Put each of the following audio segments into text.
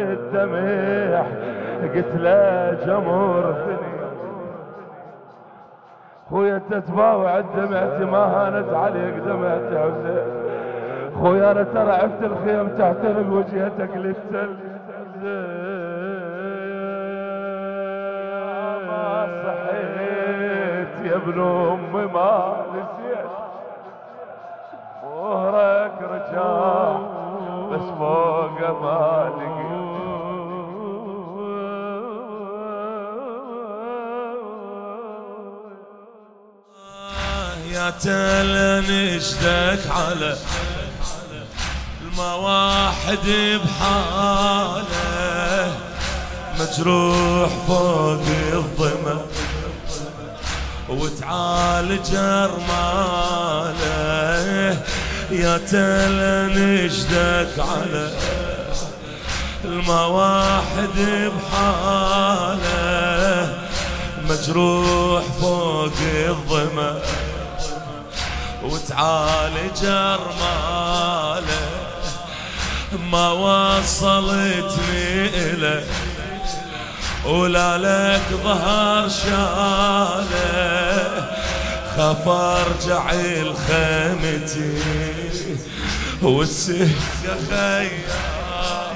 الدمع قلت له جمرتني خويا تتباوع الدمعتي ما هانت عليك دمعتي حسين خويا انا ترى عفت الخيم تعتنق وجهتك ما صحيت يا ابن امي ما نسيت مهرك رجال بس فوق ما لقيت يا تل نشدك على المواحد بحاله مجروح فوق الظما وتعالج ارماله يا تل نشدك على المواحد بحاله مجروح فوق الظما وتعالج ارماله ما وصلتني إلك ولا لك ظهر شاله خاف ارجع لخيمتي والسكة خيال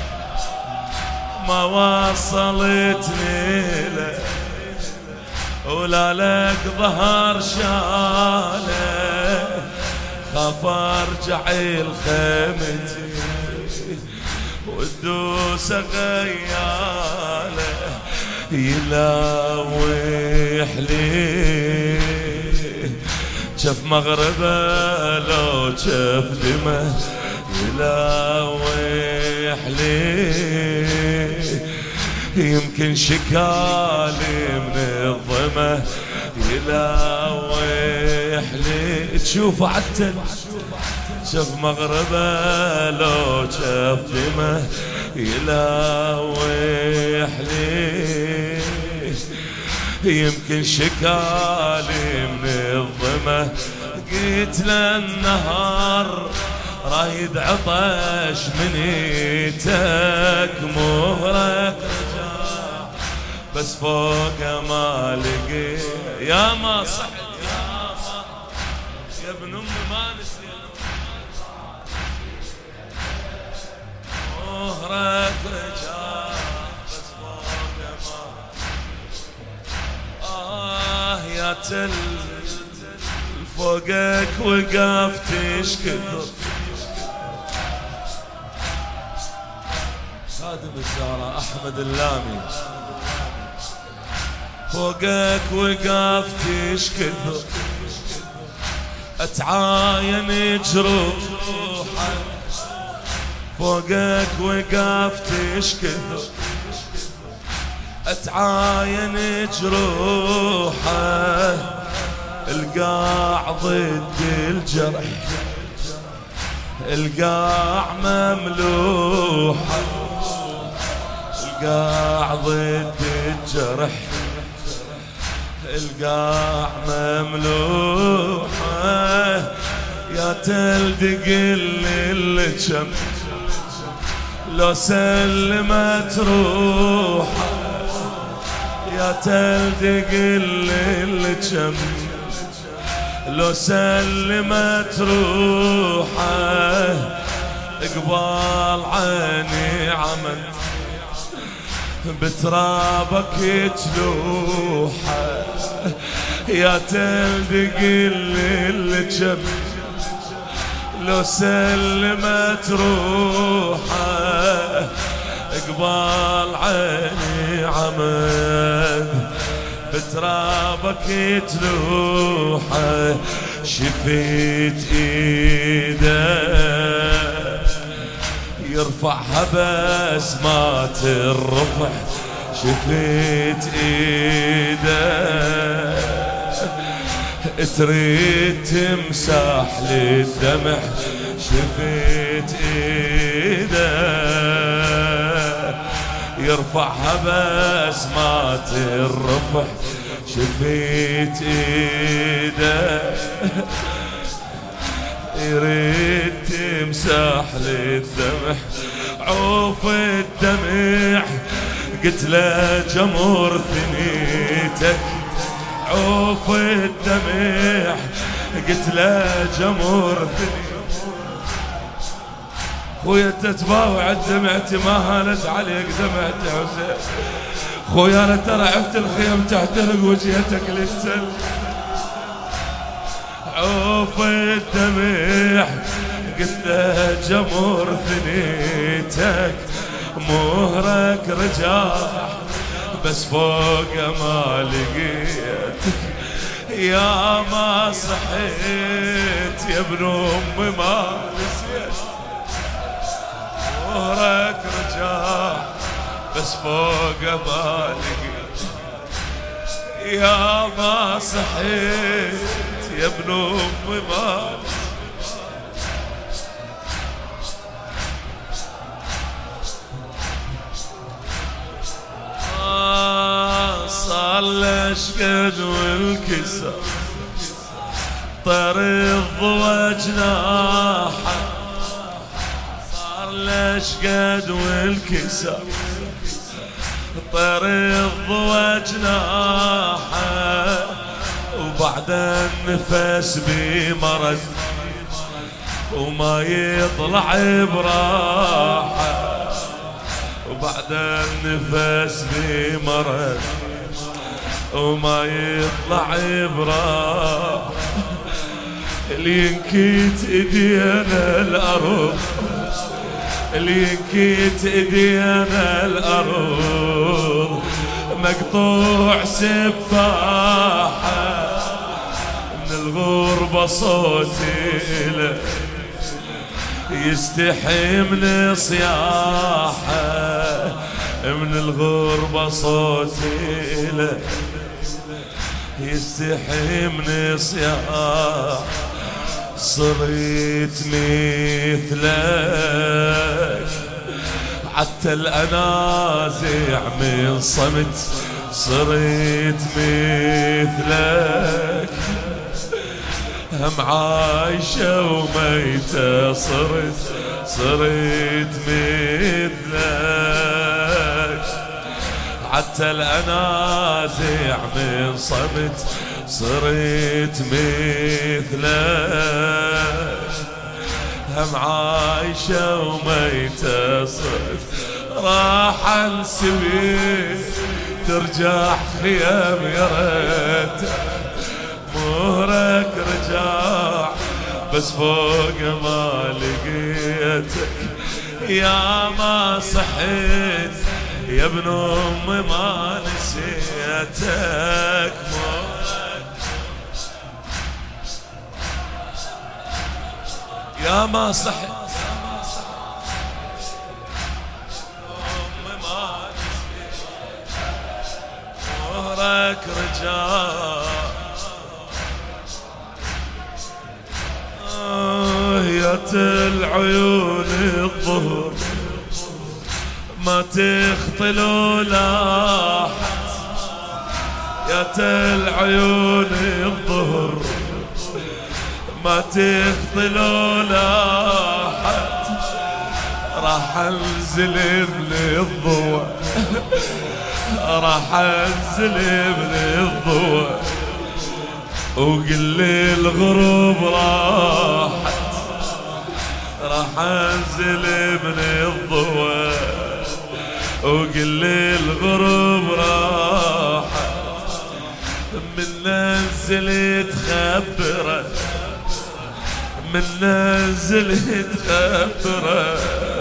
ما وصلتني لك ولا لك ظهر شاله خاف ارجع لخيمتي والدوس غياله يلاوح لي شف مغربه لو شف دمه يلاوح لي يمكن شكالي من الظما يلاوح لي تشوف عتل شف مغربه لو شف دمه يلاوح لي يمكن شكالي من الظما قلت له النهار رايد عطش منيتك مهرك رجع بس فوق ما لقيت يا ما صحت يا ابن امي ما نسيت مهرك رجع بس فوق ما يا تل فوقك وقفت كثر خادم الزهراء احمد اللامي فوقك وقفت كثر اتعاين جروحك فوقك وقفت كثر اتعاين جروحك القاع ضد الجرح القاع مملوحة القاع ضد الجرح القاع مملوحة يا تلدق الجم لو سلمت روحه يا تلدق الجم لو سلمت روحه اقبال عيني عمد بترابك يتلوحه يا تلدق الجم لو سلمت روحه اقبال عيني عمد بترابك يتلوحه شفيت ايده يرفعها بس ما ترفع شفيت ايده تريد تمسح للدمع شفيت ايده يرفعها بس ما ترفع شفيت ايده يريد تمسح للدمع عوف الدمع قلت له جمر ثنيتك، عوف الدمع قلت له جمر ثنيتك. خويا تتباوع دمعتي ما هانت عليك دمعتي حسين، خويا انا ترى عفت الخيم تحترق وجهتك للتل. عوف الدمع قلت له جمر ثنيتك، مهرك رجاح بس فوق ما لقيتك. يا ما صحيت يا ابن امي ما نسيت، مهرك رجاح بس فوق ما لقيت. يا ما صحيت يا ابن امي ما صار لشقد والكسر طير الضوى جناحه، صار لشقد والكسر طير الضوى جناحه، وبعد النفس بمرض وما يطلع براحه، وبعد النفس بمرض وما يطلع براحه. اللي ينكيت ايدينا الارض، اللي ينكيت ايدينا الارض، مقطوع سباحه من الغربه صوتي له يستحي من صياحه، من الغربة صوتي له يستحي من صياحه. صرت مثلك حتى الأنازع من صمت، صرت مثلك هم عايشة وميتة، صرت مثلك حتى الأنازع من صمت، صرت مثلك هم عايشة وميتة. صرت راح السبيل ترجع خيام يا ريت، مهرك رجع بس فوق ما لقيتك. يا ما صحيت يا ابن امي ما نسيتك، يا ما صحيت امي ما نسيتك، مهرك رجع. يا العيون الظهر ما تخطل ولاحت، يا العيون الظهر ما تخطل ولاحت. راح انزل من الضوء، راح انزل من الضوء وقل لي الغروب راحت. راح انزل من الضوء وقل لي الغروب راحت. من نزلت خبره، من نزلت خبره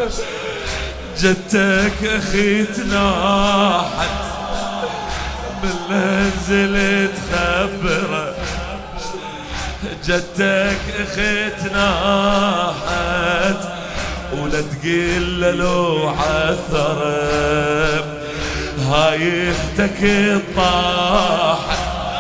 جتك اخي تناحت. من نزلت خبره جتك اخي تناحت، ولا تقل لو عثرت هاي اختك طاحت.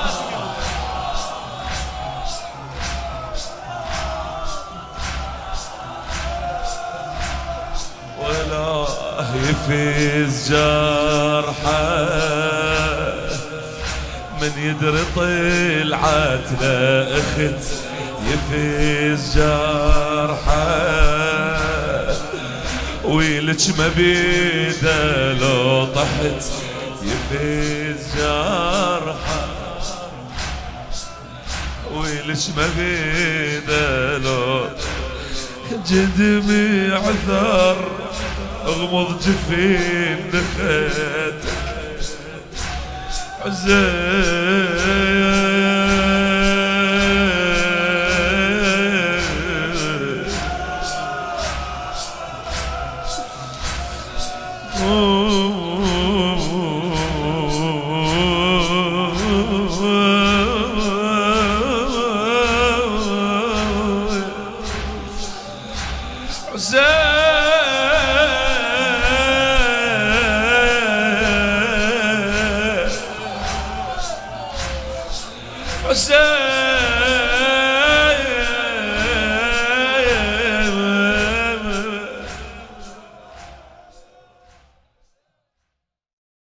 ولا يفيز جرحه من يدري طلعت له اخت، يفيز جرحه ويلك ما بيده لو طحت يفيز جرحه، ويلك ما بيده لو جدمي عثر اغمض جفين نخاتك حزين. حسين